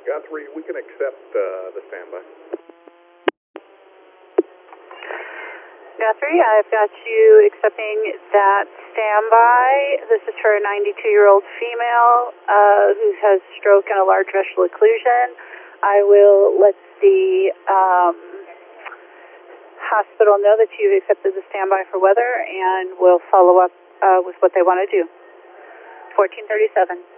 Guthrie, we can accept the standby. Guthrie, I've got you accepting that standby. This is for a 92-year-old female who has stroke and a large vessel occlusion. I will let the hospital know that you've accepted the standby for weather, and we'll follow up with what they want to do. 1437.